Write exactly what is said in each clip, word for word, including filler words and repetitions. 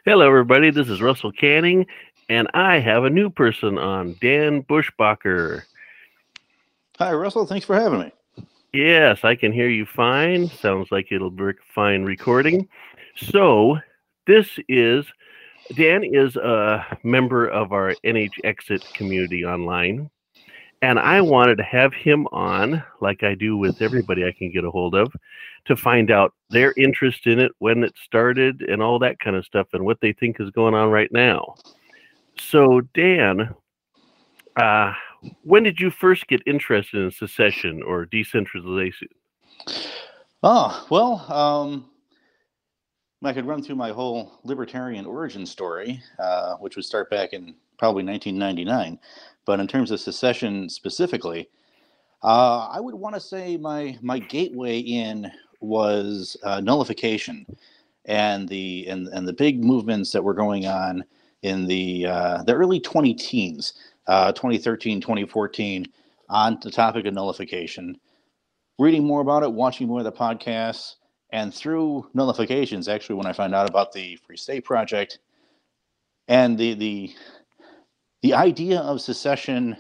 Hello, everybody. This is Russell Canning, and I have a new person on, Dan Bushbacher. Hi, Russell. Thanks for having me. Yes, I can hear you fine. Sounds like it'll be fine recording. So, this is Dan is a member of our N H Exit community online, and I wanted to have him on, like I do with everybody I can get a hold of, to find out their interest in it, when it started, and all that kind of stuff, and what they think is going on right now. So, Dan, uh, when did you first get interested in secession or decentralization? Oh, well, um, I could run through my whole libertarian origin story, uh, which would start back in probably nineteen ninety-nine. But in terms of secession specifically, uh, I would want to say my my gateway in was uh, nullification and the and, and the big movements that were going on in the uh, the early twenty teens, uh, twenty thirteen, twenty fourteen, on the topic of nullification. Reading more about it, watching more of the podcasts, and through nullifications, actually, when I found out about the Free State Project and the the the idea of secession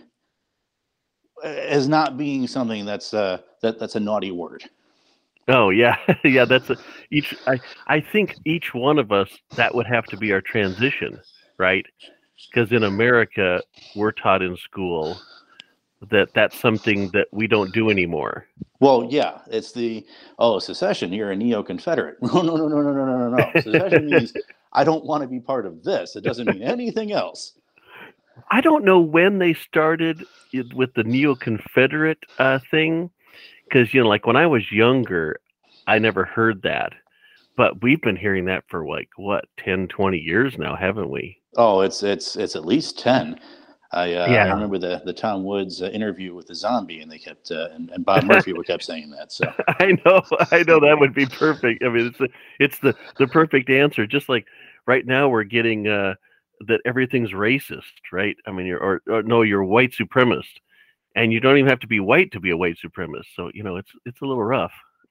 as not being something that's uh, that that's a naughty word. Oh yeah, yeah. That's a, each. I I think each one of us, that would have to be our transition, right? Because in America, we're taught in school that that's something that we don't do anymore. Well, yeah, it's the oh secession. You're a neo-Confederate. No, no, no, no, no, no, no, no, no. Secession means I don't want to be part of this. It doesn't mean anything else. I don't know when they started with the neo-Confederate uh, thing, because you know, like when I was younger, I never heard that, but we've been hearing that for like what ten, twenty years now, haven't we? Oh, it's it's it's at least ten. I uh, Yeah. I remember the the Tom Woods uh, interview with the zombie, and they kept uh, and, and Bob Murphy were kept saying that. So I know, I know that would be perfect. I mean, it's the, it's the the perfect answer. Just like right now, we're getting uh, that everything's racist, right? I mean, you're or, or no, you're a white supremacist, and you don't even have to be white to be a white supremacist. So you know, it's it's a little rough.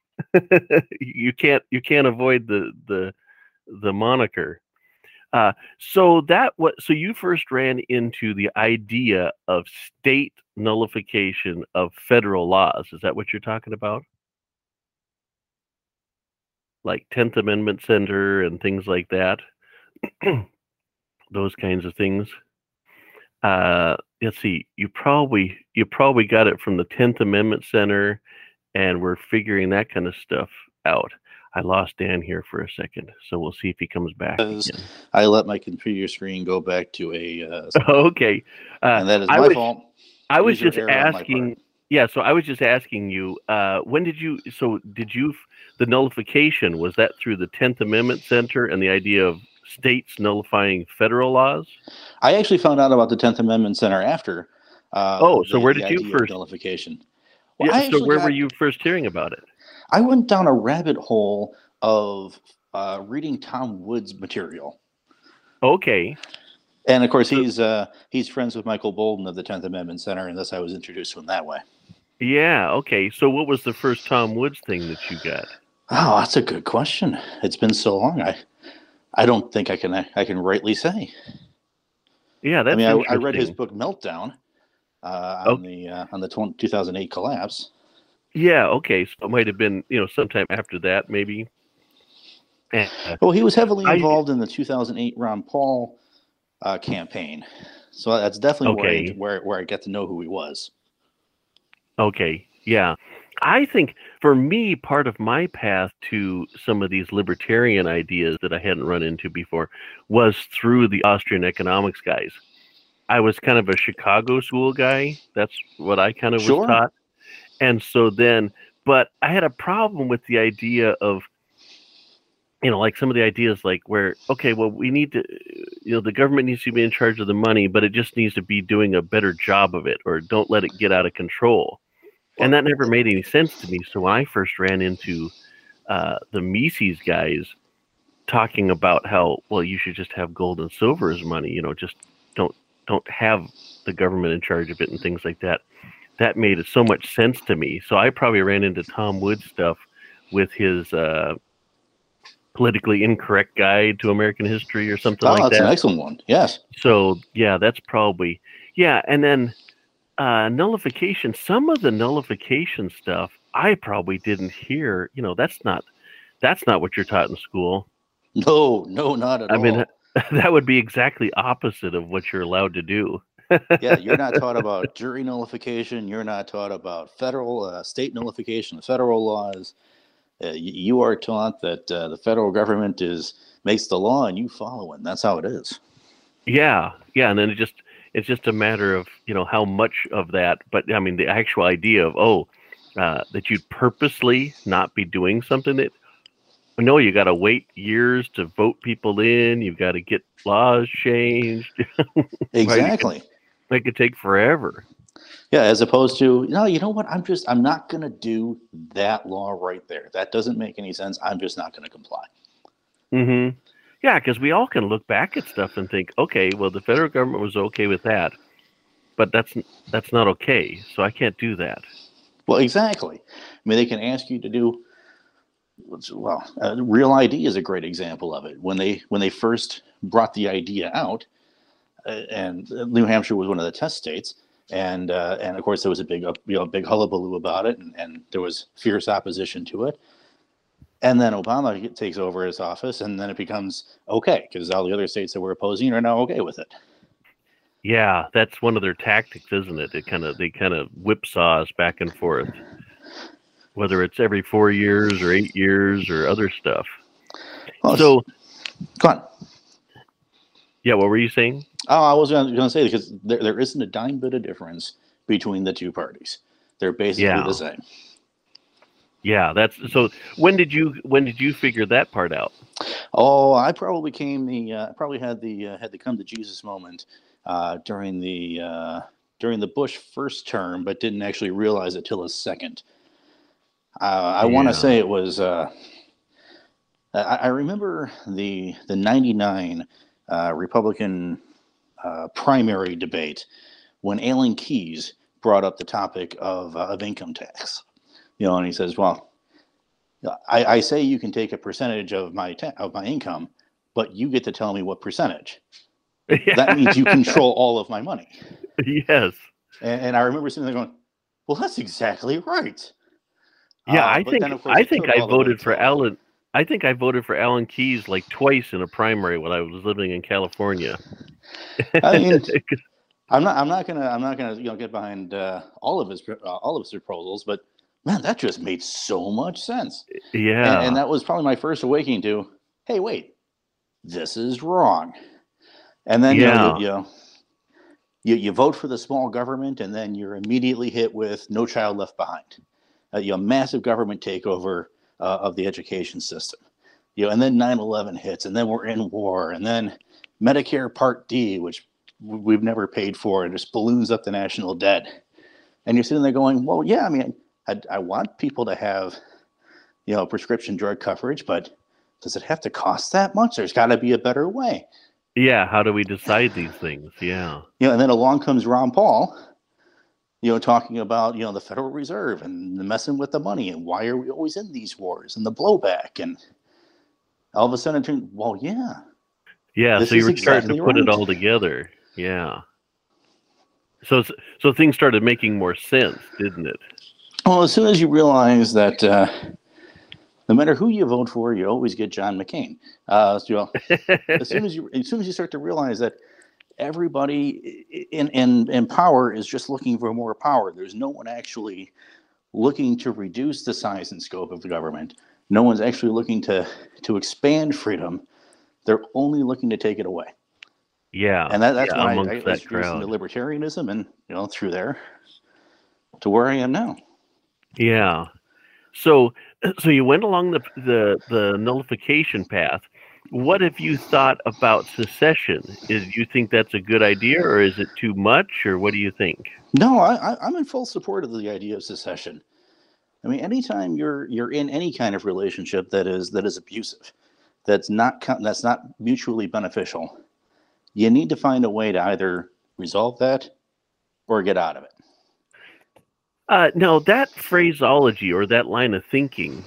you can't you can't avoid the the the moniker. Uh, so that what so you first ran into the idea of state nullification of federal laws. Is that what you're talking about? Like tenth Amendment Center and things like that. Those kinds of things. Uh, let's see. You probably you probably got it from the tenth Amendment Center, and we're figuring that kind of stuff out. I lost Dan here for a second, so we'll see if he comes back. I let my computer screen go back to a. Uh, okay, uh, and that is I my was, fault. I was just asking. Yeah, so I was just asking you. Uh, when did you? So did you? The nullification, was that through the tenth Amendment Center and the idea of states nullifying federal laws? I actually found out about the tenth Amendment Center after. Uh, oh, so the, where did you first? Nullification. Well, yeah, so where got, were you first hearing about it? I went down a rabbit hole of uh, reading Tom Woods material. Okay. And of course, he's uh, he's friends with Michael Bolden of the tenth Amendment Center, and thus I was introduced to him that way. Yeah. Okay. So, what was the first Tom Woods thing that you got? Oh, that's a good question. It's been so long. I I don't think I can I can rightly say. Yeah, that's. I mean, I, I read his book Meltdown uh, on okay. the uh, on the two thousand eight collapse. Yeah. Okay. So it might have been, you know, sometime after that, maybe. Uh, well, he was heavily involved I, in the two thousand eight Ron Paul uh, campaign, so that's definitely okay. where, I, where where I get to know who he was. Okay. Yeah. I think for me, part of my path to some of these libertarian ideas that I hadn't run into before was through the Austrian economics guys. I was kind of a Chicago school guy. That's what I kind of sure. was taught. And so then, but I had a problem with the idea of, you know, like some of the ideas like where, okay, well, we need to, you know, the government needs to be in charge of the money, but it just needs to be doing a better job of it, or don't let it get out of control. And that never made any sense to me. So when I first ran into uh, the Mises guys talking about how, well, you should just have gold and silver as money, you know, just don't don't have the government in charge of it and things like that. That made so much sense to me. So I probably ran into Tom Woods stuff with his uh, politically incorrect guide to American history or something Oh, like that's that. an excellent one. Yes. So yeah, that's probably yeah. And then uh, nullification. Some of the nullification stuff I probably didn't hear. You know, that's not that's not what you're taught in school. No, no, not at I all. mean, that would be exactly opposite of what you're allowed to do. Yeah, you're not taught about jury nullification. You're not taught about federal, uh, state nullification, federal laws. Uh, you, you are taught that uh, the federal government is makes the law and you follow it. And that's how it is. Yeah, yeah, and then it just it's just a matter of you know how much of that. But I mean, the actual idea of oh, uh, that you'd purposely not be doing something that no, you got to wait years to vote people in. You've got to get laws changed. Exactly. It could take forever. Yeah, as opposed to, no, you know what? I'm just, I'm not going to do that law right there. That doesn't make any sense. I'm just not going to comply. Mm-hmm. Yeah, because we all can look back at stuff and think, okay, well, the federal government was okay with that, but that's that's not okay. So I can't do that. Well, exactly. I mean, they can ask you to do. Well, uh, Real I D is a great example of it. When they when they first brought the idea out, uh, and New Hampshire was one of the test states. And uh, and of course there was a big you know big hullabaloo about it, and, and there was fierce opposition to it. And then Obama takes over his office, and then it becomes okay because all the other states that were opposing are now okay with it. Yeah, that's one of their tactics, isn't it? It kind of they kind of whipsaws back and forth, whether it's every four years or eight years or other stuff. Well, so, go on. Yeah, what were you saying? Oh, I was going to say because there, there isn't a dime bit of difference between the two parties. They're basically Yeah. the same. Yeah, that's so. When did you when did you figure that part out? Oh, I probably came the uh, probably had the uh, had the come to Jesus moment uh, during the uh, during the Bush first term, but didn't actually realize it till his second. Uh, I want Yeah. to say it was. Uh, I, I remember the the ninety-nine uh, Republican uh, primary debate when Alan Keyes brought up the topic of uh, of income tax. You know, and he says, "Well, I, I say you can take a percentage of my ta- of my income, but you get to tell me what percentage. That means you control all of my money." Yes. And, and I remember sitting there going, "Well, that's exactly right." Yeah, Uh, I but think then, of course, I it think took I all the way voted for till- Alan. I think I voted for Alan Keyes like twice in a primary when I was living in California. I mean, I'm not. I'm not gonna. I'm not gonna. You know, get behind uh, all of his uh, all of his proposals. But man, that just made so much sense. Yeah. And, and that was probably my first awakening to, hey, wait, this is wrong. And then Yeah. you know, you, you know, you you vote for the small government, and then you're immediately hit with No Child Left Behind. Uh, you know, massive government takeover uh, of the education system. You know, and then nine eleven hits, and then we're in war, and then Medicare Part D, which we've never paid for, and just balloons up the national debt. And you're sitting there going, well, yeah, I mean, I, I want people to have, you know, prescription drug coverage, but does it have to cost that much? There's got to be a better way. Yeah. How do we decide these things? Yeah. You know, and then along comes Ron Paul, you know, talking about, you know, the Federal Reserve and the messing with the money and why are we always in these wars and the blowback. And all of a sudden, it turned, well, yeah. Yeah. This So you is were starting exactly to put it right. all together. Yeah. So so things started making more sense, didn't it? Well, as soon as you realize that uh, no matter who you vote for, you always get John McCain. Uh, so, as soon as you as soon as you start to realize that everybody in, in in power is just looking for more power, there's no one actually looking to reduce the size and scope of the government. No one's actually looking to to expand freedom. They're only looking to take it away. Yeah. And that, that's yeah, when I, amongst I was that introduced into crowd. libertarianism, and you know, through there to where I am now. Yeah. So so you went along the the the nullification path. What have you thought about secession? Is you think that's a good idea, or is it too much, or what do you think? No, I, I, I'm in full support of the idea of secession. I mean, anytime you're you're in any kind of relationship that is that is abusive, that's not co- that's not mutually beneficial, you need to find a way to either resolve that or get out of it. Uh, no, that phraseology or that line of thinking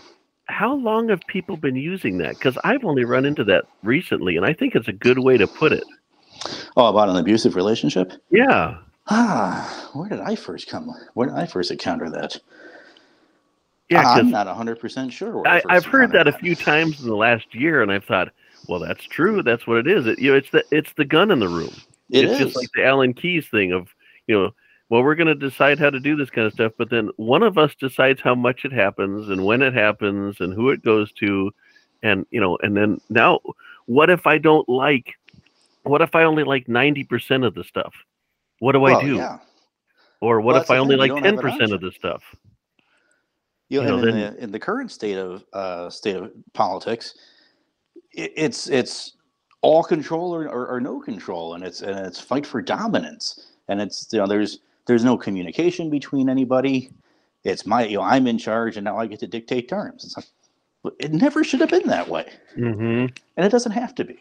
how long have people been using that? Because I've only run into that recently, and I think it's a good way to put it. Oh, about an abusive relationship? Yeah. Ah, where did I first come? Where did I first encounter that? Yeah, I'm because not one hundred percent sure where I I, first I've heard encountered that a that. few times in the last year, and I've thought, well, that's true. That's what it is. It, you know, it's the it's the gun in the room. It It's just like is. the Allen Keys thing of, you know, well, we're going to decide how to do this kind of stuff, but then one of us decides how much it happens and when it happens and who it goes to, and you know, and then now, what if I don't like? What if I only like ninety percent of the stuff? What do I Well, do? yeah. Or what Well, if that's I the only thing. You like don't have ten an percent of option. the stuff? You know, You know, and in then the in the current state of uh, state of politics, it, it's it's all control or, or, or no control, and it's and it's fight for dominance, and it's you know there's there's no communication between anybody. It's my you know I'm in charge, and now I get to dictate terms. It's like, it never should have been that way, hmm and it doesn't have to be.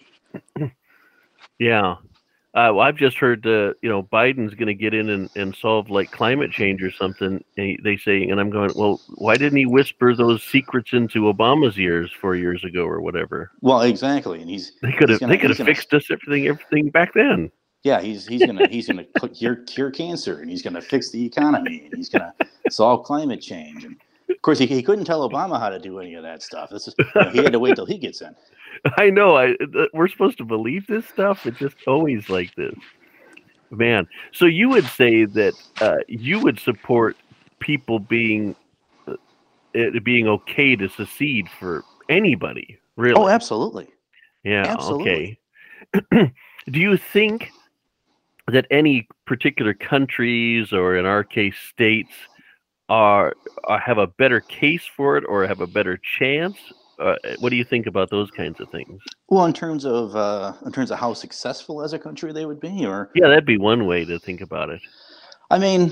yeah. Uh, well, I've just heard, uh, you know, Biden's going to get in and, and solve like climate change or something. They, they say, and I'm going, well, why didn't he whisper those secrets into Obama's ears four years ago or whatever? Well, exactly, and he's They could he's have, they gonna could he's have gonna fixed us everything, everything back then. yeah he's he's gonna he's gonna cure cure cancer, and he's gonna fix the economy, and he's gonna solve climate change, and of course he, he couldn't tell Obama how to do any of that stuff. This is you know, he had to wait till he gets in. I know. I we're supposed to believe this stuff. It's just always like this, man. So you would say that uh, you would support people being uh, it being okay to secede for anybody, really? Oh, absolutely. Yeah. Absolutely. Okay. Do you think that any particular countries, or in our case, states, are, are have a better case for it, or have a better chance? Uh, what do you think about those kinds of things? Well, in terms of uh, in terms of how successful as a country they would be, or Yeah, that'd be one way to think about it. I mean,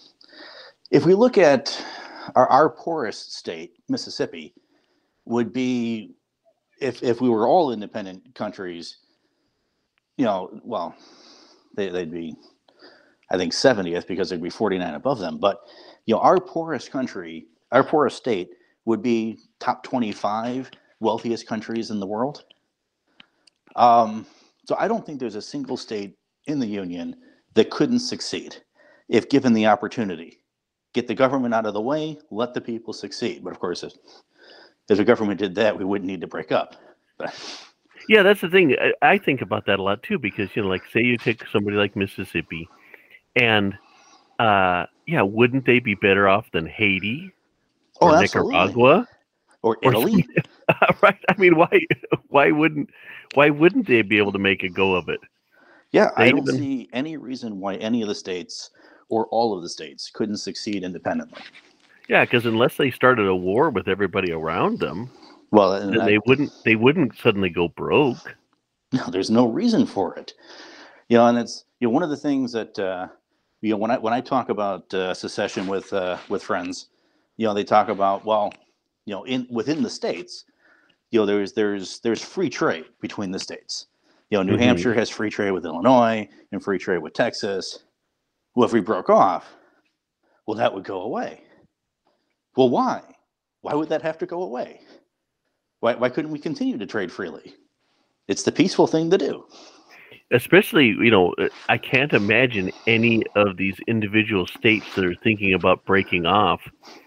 if we look at our, our poorest state, Mississippi, would be if if we were all independent countries, you know, well, they, they'd be, I think, seventieth because there'd be forty-nine above them. But you know, our poorest country, our poorest state, would be top twenty-five wealthiest countries in the world. Um, so I don't think there's a single state in the union that couldn't succeed if given the opportunity. Get the government out of the way, let the people succeed. But of course, if, if the government did that, we wouldn't need to break up. But, Yeah, that's the thing. I, I think about that a lot too, because you know, like say you take somebody like Mississippi, and uh, yeah, wouldn't they be better off than Haiti or oh, absolutely. Nicaragua Or or Italy. right? I mean, why why wouldn't why wouldn't they be able to make a go of it? Yeah, They I don't even see any reason why any of the states or all of the states couldn't succeed independently. yeah, because unless they started a war with everybody around them, Well, and then I, they wouldn't they wouldn't suddenly go broke. no, there's no reason for it. You know, and it's you know one of the things that uh, you know when I when I talk about uh, secession with uh, with friends, you know, they talk about well, you know, in within the states, you know, there's there's there's free trade between the states. You know, New hmm Hampshire has free trade with Illinois and free trade with Texas. Well, if we broke off, well, that would go away. Well, why? Why would that have to go away? Why, why couldn't we continue to trade freely? It's the peaceful thing to do. Especially, you know, I can't imagine any of these individual states that are thinking about breaking off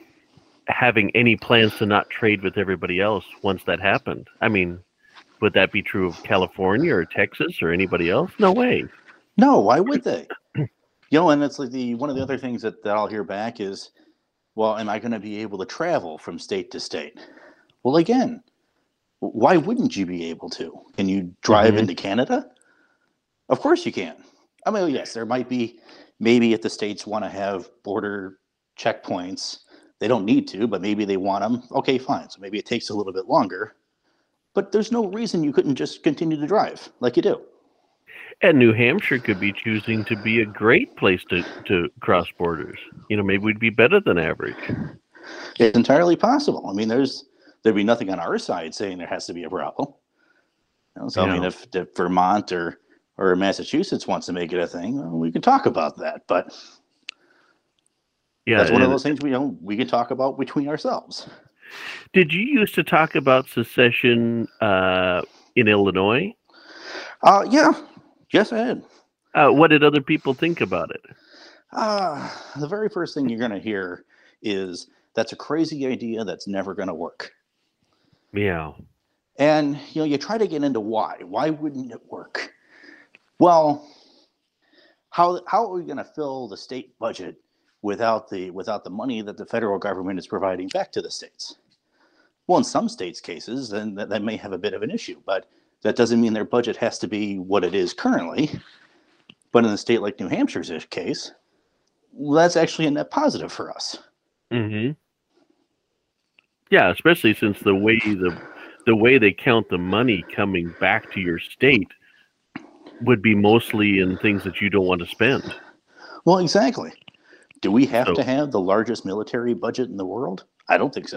having any plans to not trade with everybody else once that happened. I mean, would that be true of California or Texas or anybody else? No way. No, why would they? You know, and it's like the one of the other things that, that I'll hear back is, well, am I going to be able to travel from state to state? Well, again, why wouldn't you be able to? Can you drive Mm-hmm. into Canada? Of course you can. I mean, yes, there might be, maybe if the states want to have border checkpoints, they don't need to, but maybe they want them. Okay, fine. So maybe it takes a little bit longer. But there's no reason you couldn't just continue to drive like you do. And New Hampshire could be choosing to be a great place to, to cross borders. You know, maybe we'd be better than average. It's entirely possible. I mean, there's there'd be nothing on our side saying there has to be a problem. You know, so Yeah. I mean, if, if Vermont or or Massachusetts wants to make it a thing, well, we can talk about that. But Yeah, that's one of and those things we don't we can talk about between ourselves. Did you used to talk about secession uh, in Illinois? Uh, yeah. Yes, I did. Uh, what did other people think about it? Uh, the very first thing you're going to hear is that's a crazy idea that's never going to work. Yeah. And, you know, you try to get into why. Why wouldn't it work? Well, how how are we going to fill the state budget without the without the money that the federal government is providing back to the states? Well, in some states' cases, then that, that may have a bit of an issue, but that doesn't mean their budget has to be what it is currently. But in a state like New Hampshire's case, well, that's actually a net positive for us. Mm-hmm. Yeah, especially since the way the the way they count the money coming back to your state would be mostly in things that you don't want to spend. Well, exactly. Do we have So- to have the largest military budget in the world? I don't think so.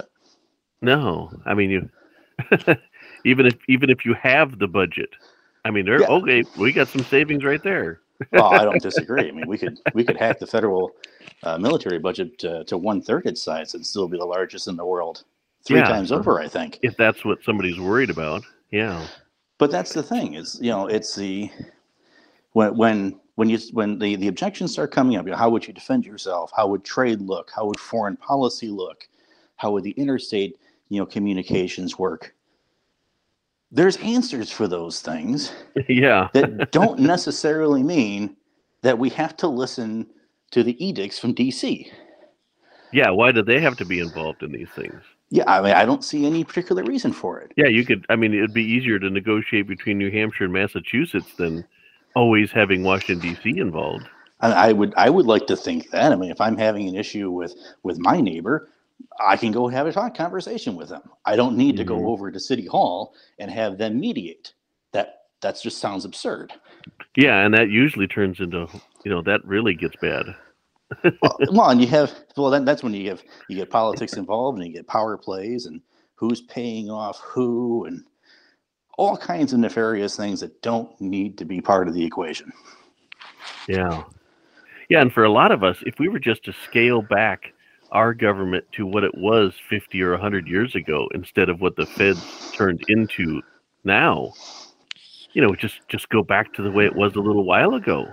No, I mean you. even if even if you have the budget, I mean, they're Yeah. okay. We got some savings right there. Well, I don't disagree. I mean, we could we could hack the federal uh, military budget uh, to one third its size and still be the largest in the world three Yeah. times over, I think. If that's what somebody's worried about, yeah, But that's the thing is, you know, it's the when when when you when the, the objections start coming up, you know, how would you defend yourself? How would trade look? How would foreign policy look? How would the interstate, you know, communications work? There's answers for those things yeah, that don't necessarily mean that we have to listen to the edicts from D C. yeah. Why do they have to be involved in these things? Yeah, I mean, I don't see any particular reason for it. Yeah, you could. I mean, it'd be easier to negotiate between New Hampshire and Massachusetts than always having Washington D C involved. I, I would, I would like to think that. I mean, if I'm having an issue with with my neighbor, I can go have a talk conversation with them. I don't need to Mhm. go over to City Hall and have them mediate. That that just sounds absurd. Yeah, and that usually turns into, you know, that really gets bad. well, well, and you have well, then that's when you have you get politics involved and you get power plays and who's paying off who and all kinds of nefarious things that don't need to be part of the equation. Yeah. Yeah, and for a lot of us, if we were just to scale back our government to what it was fifty or one hundred years ago instead of what the feds turned into now, you know, just just go back to the way it was a little while ago.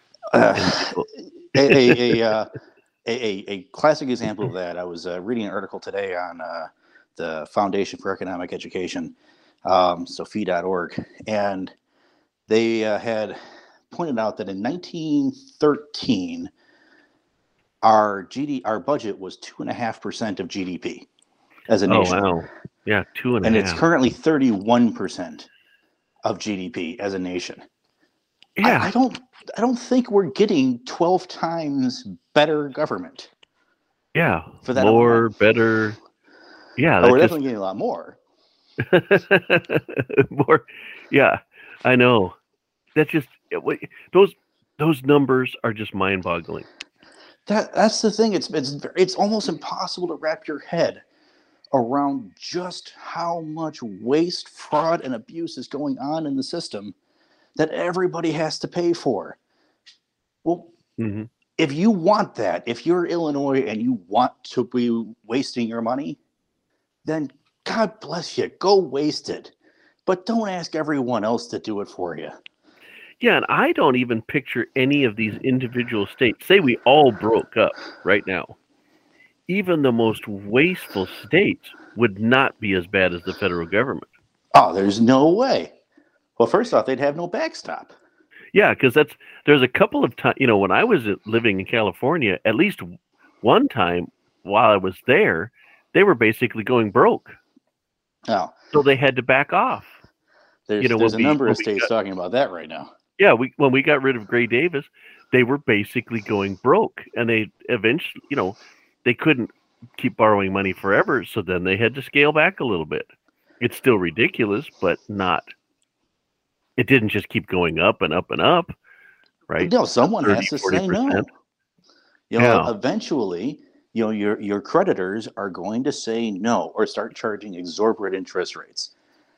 Uh, a, a, a, uh, a, a classic example of that, I was uh, reading an article today on uh, the Foundation for Economic Education, um, Sophie dot org, and they uh, had pointed out that in nineteen thirteen, our G D, our budget was two and a half percent of G D P as a Oh, nation, wow. Yeah, two and a and half. it's currently thirty-one percent of G D P as a nation. Yeah. I, I don't, I don't think we're getting twelve times better government. Yeah, for that more, amount. better. Yeah, Oh, we're that definitely getting a lot more. just more. Yeah, I know. That's just those those numbers are just mind-boggling. That that's the thing. It's it's it's almost impossible to wrap your head around just how much waste, fraud, and abuse is going on in the system that everybody has to pay for. Well, Mm-hmm. if you want that, if you're Illinois and you want to be wasting your money, then God bless you, go waste it. But don't ask everyone else to do it for you. Yeah, and I don't even picture any of these individual states. Say we all broke up right now. Even the most wasteful states would not be as bad as the federal government. Oh, there's no way. Well, first off, they'd have no backstop. Yeah, because that's there's a couple of times, you know, when I was living in California, at least one time while I was there, they were basically going broke. Oh, So they had to back off. there's, You know, there's a when we- number when of we states got- talking about that right now. Yeah, we when we got rid of Gray Davis, they were basically going broke, and they eventually, you know, they couldn't keep borrowing money forever, so then they had to scale back a little bit. It's still ridiculous, but not. It didn't just keep going up and up and up, right? No, someone has thirty, to forty say no. percent. You know, Yeah. eventually, you know, your your creditors are going to say no or start charging exorbitant interest rates.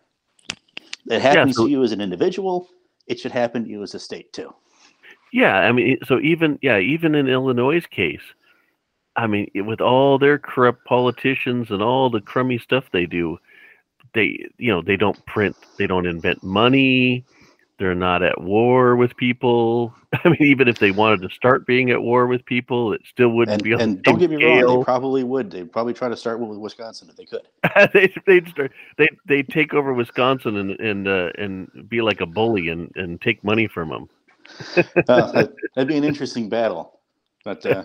It happens so- to you as an individual. It should happen to you as a state too. Yeah, I mean, so even yeah, even in Illinois' case, I mean, with all their corrupt politicians and all the crummy stuff they do, they, you know, they don't print, they don't invent money. They're not at war with people. I mean, even if they wanted to start being at war with people, it still wouldn't And be on and the don't same get me wrong, they scale. probably would. They'd probably try to start with Wisconsin if they could. they they'd start they they take over Wisconsin and and uh, and be like a bully and, and take money from them. uh, that, that'd be an interesting battle. But uh,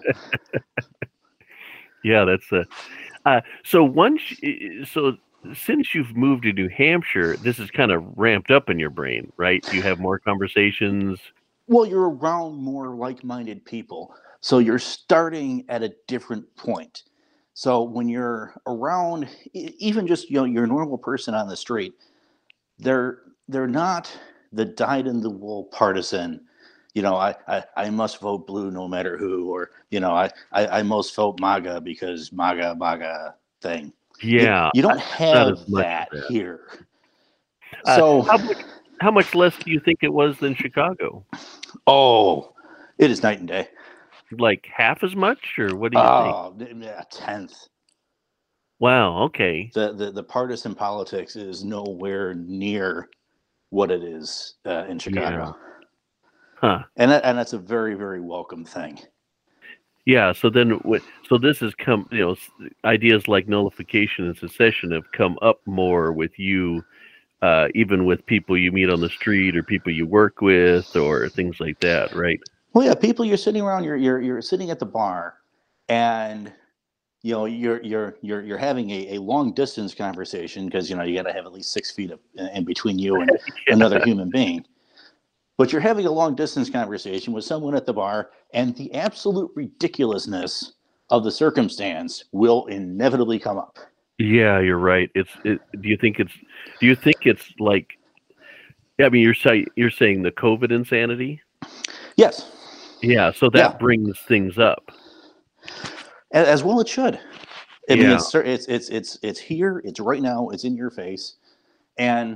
yeah, that's uh, uh so once so since you've moved to New Hampshire, this is kind of ramped up in your brain, right? You have more conversations. Well, you're around more like-minded people, so you're starting at a different point. So when you're around, even just you know your normal person on the street, they're they're not the dyed-in-the-wool partisan. You know, I, I, I must vote blue no matter who, or you know, I, I, I must vote MAGA because MAGA MAGA thing. Yeah, you, you don't not have as much that, of that. here. Uh, So how much, how much less do you think it was than Chicago? oh, it is night and day. Like half as much, or what do you Oh, think? a tenth. Wow. Okay. The, the the partisan politics is nowhere near what it is uh, in Chicago. Yeah. Huh. And that, and that's a very, very welcome thing. Yeah. So then, so this has come. You know, ideas like nullification and secession have come up more with you, uh, even with people you meet on the street or people you work with or things like that, right? Well, yeah, people you're sitting around, you're you're you're sitting at the bar, and you know you're you're you're you're having a, a long distance conversation because you know you got to have at least six feet of, in between you and yeah. another human being. But you're having a long distance conversation with someone at the bar, and the absolute ridiculousness of the circumstance will inevitably come up. Yeah, you're right. It's. It, do you think it's? Do you think it's like? I mean, you're saying you're saying the COVID insanity. Yes. Yeah. So that yeah. brings things up. As well, it should. I mean, yeah. it's it's it's it's it's here. It's right now. It's in your face, and.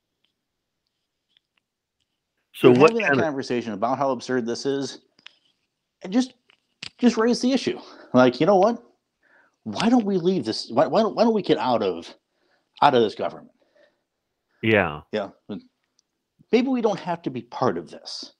So what having that kind conversation of... about how absurd this is, and just just raise the issue. Like, you know what? Why don't we leave this? Why, why don't why don't we get out of out of this government? Yeah. Yeah. Maybe we don't have to be part of this.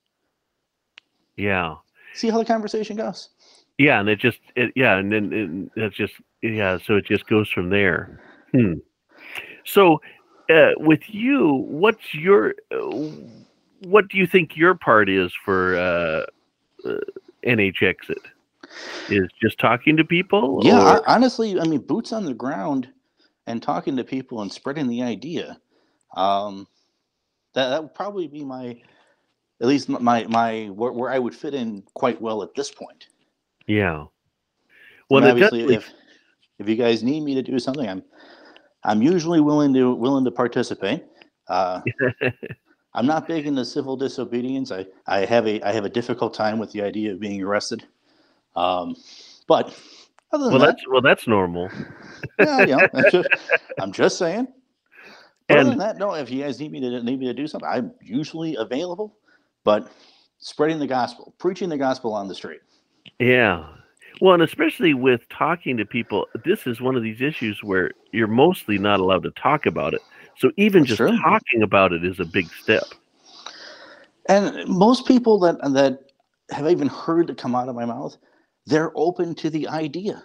Yeah. See how the conversation goes. Yeah, and it just it, yeah, and then it, it's just yeah, so it just goes from there. Hmm. So, uh, with you, what's your uh, what do you think your part is for uh, uh, N H Exit? Is just talking to people? Yeah, or? I, honestly, I mean, boots on the ground and talking to people and spreading the idea. Um, that that would probably be my, at least my my where, where I would fit in quite well at this point. Yeah. Well, I mean, obviously, definitely... if if you guys need me to do something, I'm I'm usually willing to willing to participate. Uh, I'm not big into civil disobedience. I, I have a I have a difficult time with the idea of being arrested. Um, but other than well, that, that's well, that's normal. Yeah, you know, that's just, I'm just saying. But And, other than that, no. If you guys need me to need me to do something, I'm usually available. But spreading the gospel, preaching the gospel on the street. Yeah. Well, and especially with talking to people, this is one of these issues where you're mostly not allowed to talk about it. So even That's just true. talking about it is a big step. And most people that that have even heard it come out of my mouth, they're open to the idea.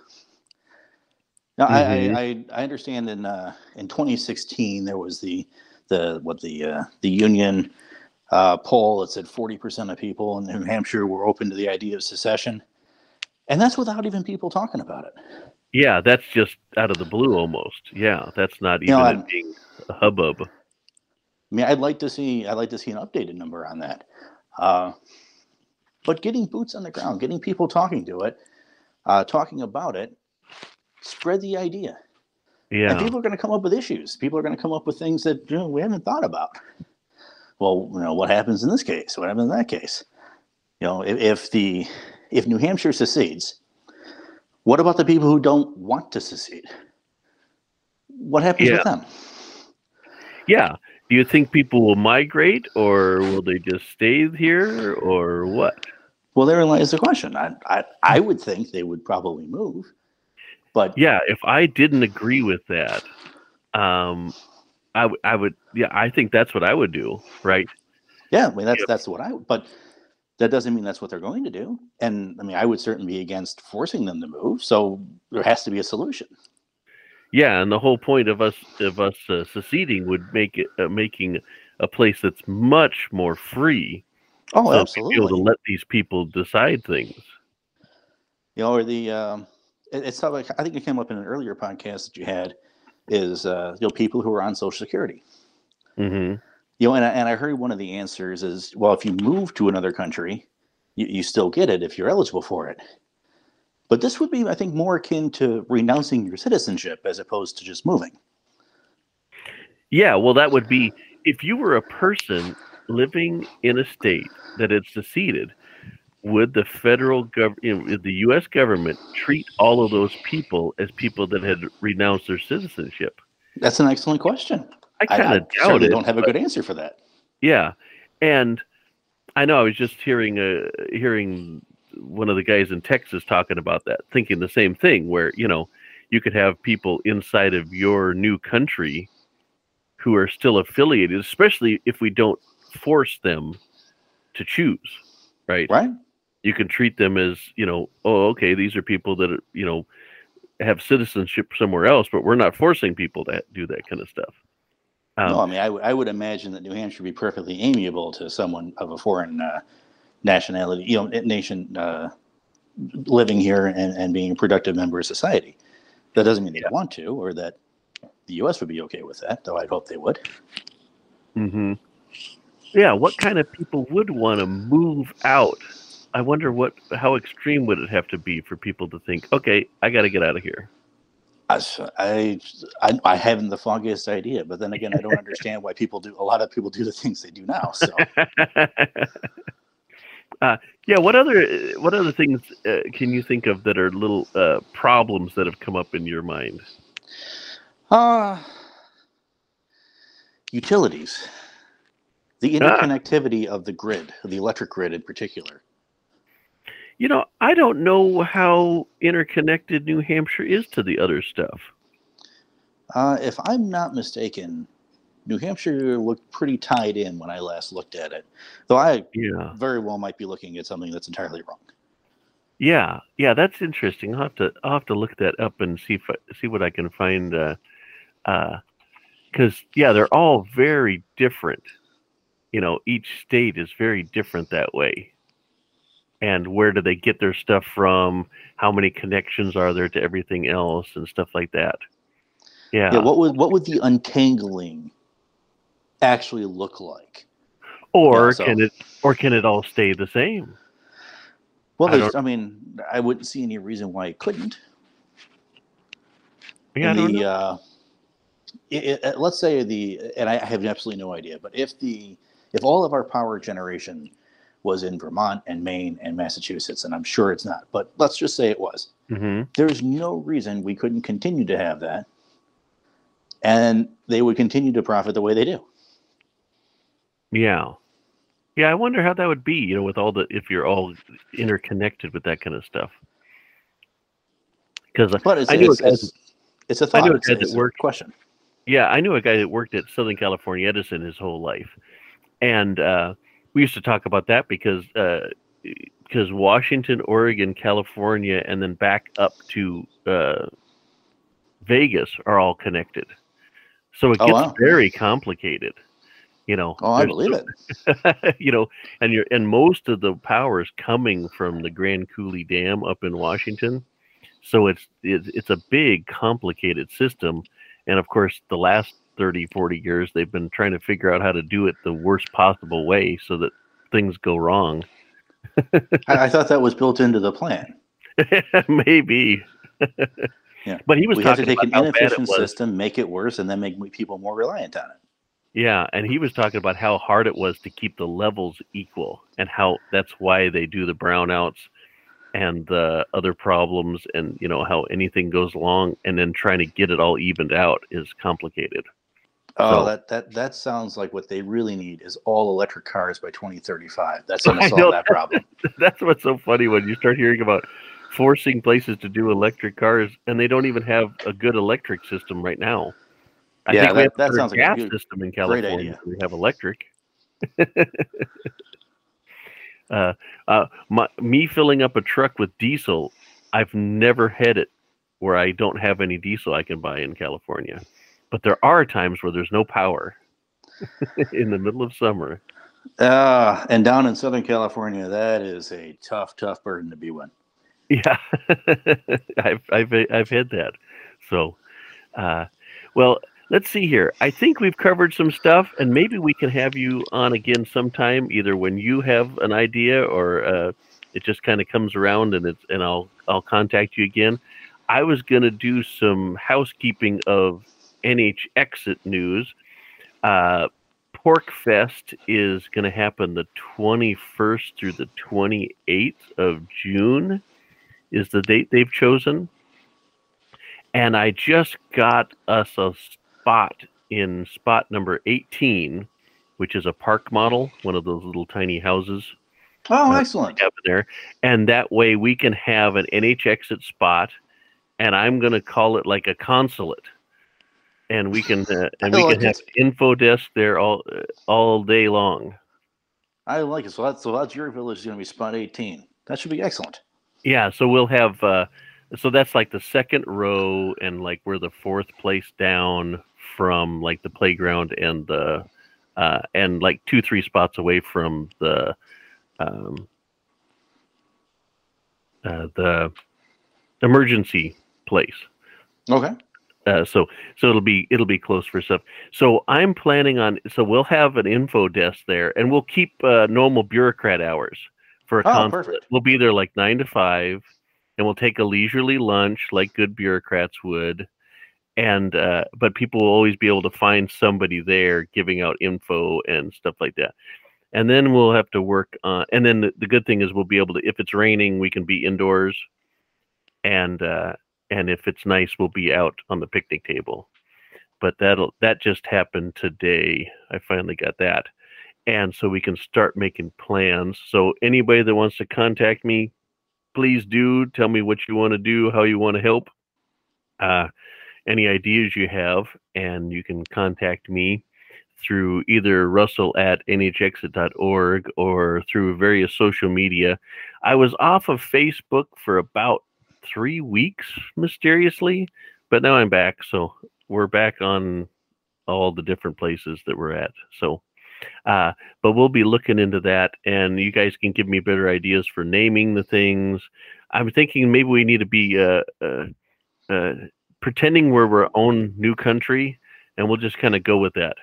Now, mm-hmm. I, I I understand in uh, in twenty sixteen there was the the what the uh, the union uh, poll that said forty percent of people in New Hampshire were open to the idea of secession, and that's without even people talking about it. Yeah, that's just out of the blue almost. Yeah, that's not even you know, it being a hubbub. I mean, I'd like to see I'd like to see an updated number on that. Uh, but getting boots on the ground, getting people talking to it, uh, talking about it, spread the idea. Yeah. And people are going to come up with issues. People are going to come up with things that you know, we haven't thought about. Well, you know, what happens in this case? What happens in that case? You know, if, if the if New Hampshire secedes, what about the people who don't want to secede? What happens yeah. with them? Yeah. Do you think people will migrate, or will they just stay here, or what? Well, therein lies the question. I, I, I would think they would probably move, but yeah, if I didn't agree with that, um, I, w- I would, yeah, I think that's what I would do, right? yeah, I mean that's Yep. that's what I. But that doesn't mean that's what they're going to do. And I mean, I would certainly be against forcing them to move. So there has to be a solution. Yeah, and the whole point of us of us uh, seceding would make it uh, making a place that's much more free, Oh, so to be able to absolutely. let these people decide things. You know, or the um, it, it's not like I think it came up in an earlier podcast that you had is uh, you know people who are on Social Security. Hmm. You know, and I, and I heard one of the answers is well, if you move to another country, you, you still get it if you're eligible for it. But this would be, I think, more akin to renouncing your citizenship as opposed to just moving. Yeah, well, that would be if you were a person living in a state that had seceded. Would the federal government, the U S government, treat all of those people as people that had renounced their citizenship? That's an excellent question. I I, kind I of doubt certainly it. don't have a but good answer for that. Yeah, and I know I was just hearing uh, hearing one of the guys in Texas talking about that, thinking the same thing. Where you know you could have people inside of your new country who are still affiliated, especially if we don't force them to choose, right? Right? You can treat them as, you know, oh, okay, these are people that, are, you know, have citizenship somewhere else, but we're not forcing people to do that kind of stuff. Um, No, I mean, I, w- I would imagine that New Hampshire would be perfectly amiable to someone of a foreign uh, nationality, you know, nation uh, living here and, and being a productive member of society. That doesn't mean they yeah. want to, or that the U S would be okay with that, though I'd hope they would. Mm-hmm. Yeah, what kind of people would want to move out? I wonder what, how extreme would it have to be for people to think, okay, I got to get out of here. I, I, I, I haven't the foggiest idea, but then again, I don't understand why people do. A lot of people do the things they do now. So, uh, yeah, what other what other things uh, can you think of that are little uh, problems that have come up in your mind? uh utilities, the Ah, interconnectivity of the grid, of the electric grid in particular. you know, I don't know how interconnected New Hampshire is to the other stuff. Uh, if I'm not mistaken, New Hampshire looked pretty tied in when I last looked at it, though I Yeah, very well might be looking at something that's entirely wrong. yeah, yeah. That's interesting. I'll have to I'll have to look that up and see if I, see what I can find. Uh, uh, because yeah, they're all very different. You know, each state is very different that way. And where do they get their stuff from? How many connections are there to everything else and stuff like that? Yeah. Yeah, what would what would the untangling actually look like? Or Yeah, can so it or can it all stay the same? well, I there's don't I mean, I wouldn't see any reason why it couldn't. yeah, I In don't the know. uh, it, it, let's say the and I have absolutely no idea, but if the if all of our power generation was in Vermont and Maine and Massachusetts, and I'm sure it's not, but let's just say it was. Hmm. There's no reason we couldn't continue to have that, and they would continue to profit the way they do. Yeah. Yeah, I wonder how that would be, you know, with all the if you're all interconnected with that kind of stuff. Because But it's I knew a it's guy it's it's a I knew thought. a It's guy a, that it's a worked question. yeah, I knew a guy that worked at Southern California Edison his whole life. And uh, we used to talk about that because uh, because Washington, Oregon, California, and then back up to uh, Vegas are all connected. So it Oh gets wow! very complicated. You know, Oh, I there's believe it. so, you know, and you're and most of the power is coming from the Grand Coulee Dam up in Washington. So it's it's it's a big, complicated system. And of course, the last thirty, forty years, they've been trying to figure out how to do it the worst possible way so that things go wrong. I, I thought that was built into the plan. Maybe. Yeah, But he was we have to talking take about an how bad it inefficient was. system, make it worse, and then make people more reliant on it. Yeah, and he was talking about how hard it was to keep the levels equal and how that's why they do the brownouts and the other problems and, you know, how anything goes along and then trying to get it all evened out is complicated. Oh, So that, that that sounds like what they really need is all electric cars by twenty thirty-five. That's going to I solve know that problem. that's what's so funny when you start hearing about forcing places to do electric cars, and they don't even have a good electric system right now. I Yeah, think we have that, a that better sounds like a gas good, system in great California idea. than we have electric. uh, uh, my, me filling up a truck with diesel, I've never had it where I don't have any diesel I can buy in California. But there are times where there's no power in the middle of summer. Uh, and down in Southern California, that is a tough, tough burden to be with. Yeah, I've I've I've had that. So, uh, well, let's see here. I think we've covered some stuff, and maybe we can have you on again sometime, either when you have an idea or uh, it just kind of comes around, and it's and I'll I'll contact you again. I was gonna do some housekeeping of N H Exit news. Uh, Pork Fest is going to happen the twenty-first through the twenty-eighth of June is the date they've chosen. And I just got us a spot in spot number eighteen, which is a park model, one of those little tiny houses. Oh, uh, excellent. Have there. And that way we can have an N H Exit spot, and I'm going to call it like a consulate. And we can uh, and we like can have an info desk there all uh, all day long. I like it. So that's so that's your village is going to be spot eighteen. That should be excellent. Yeah. So we'll have uh, so that's like the second row, and like we're the fourth place down from like the playground and the uh, and like two three spots away from the um, uh, the emergency place. Okay. Uh, so so it'll be it'll be close for stuff. So I'm planning on so we'll have an info desk there, and we'll keep uh, normal bureaucrat hours for a oh, consulate. Perfect. We'll be there like nine to five, and we'll take a leisurely lunch like good bureaucrats would. And uh, but people will always be able to find somebody there giving out info and stuff like that. And then we'll have to work on. And then the, the good thing is we'll be able to, if it's raining, we can be indoors. And uh, And if it's nice, we'll be out on the picnic table. But that'll that just happened today. I finally got that. And so we can start making plans. So anybody that wants to contact me, please do. Tell me what you want to do, how you want to help. Uh, any ideas you have, and you can contact me through either Russell at N H exit dot org or through various social media. I was off of Facebook for about three weeks mysteriously, but now I'm back. So we're back on all the different places that we're at. So, uh, but we'll be looking into that, and you guys can give me better ideas for naming the things. I'm thinking maybe we need to be uh, uh, uh, pretending we're our own new country, and we'll just kind of go with that.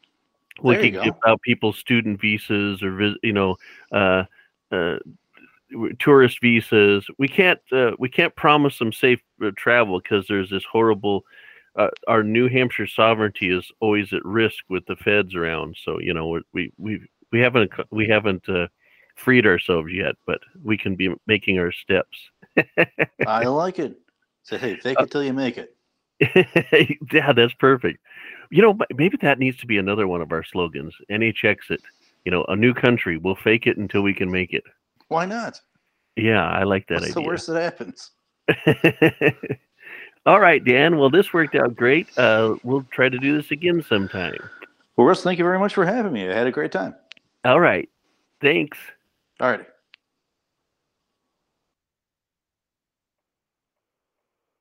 We there can give out people's student visas or, you know, uh, uh, tourist visas. We can't uh, we can't promise them safe uh, travel because there's this horrible. Uh, our New Hampshire sovereignty is always at risk with the feds around. So you know we we we haven't we haven't uh, freed ourselves yet, but we can be making our steps. I like it. Say, hey, fake it till you make it. Yeah, that's perfect. You know, maybe that needs to be another one of our slogans. N H Exit. You know, a new country. We'll fake it until we can make it. Why not? Yeah, I like that What's idea. the worst that happens? All right, Dan. Well, this worked out great. Uh, we'll try to do this again sometime. Well, Russ, thank you very much for having me. I had a great time. All right. Thanks. All right.